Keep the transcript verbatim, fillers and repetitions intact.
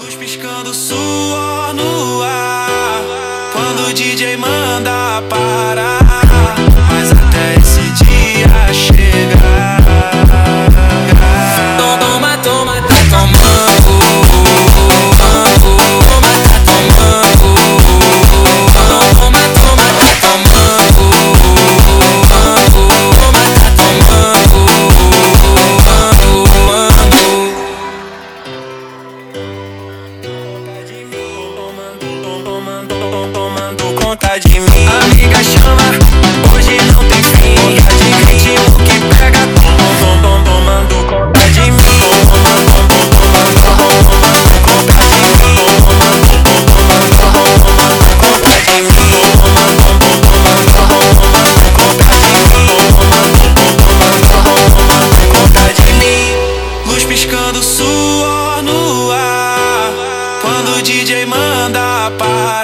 Luz piscando, suor no ar. Quando o D J manda parar, mas até esse dia chegar. Toma, toma, tá tomando. Toma, tá tomando. Toma, toma, tá tomando. Toma, tá tomando. Tomando conta de mim. Amiga chama, hoje não tem fim. Conta de ritmo que pega. Tom, tom, tomando conta de mim. Tomando conta de mim. Tomando conta de mim. Tomando conta de mim. Luz piscando, suor no ar. Quando o D J manda parar,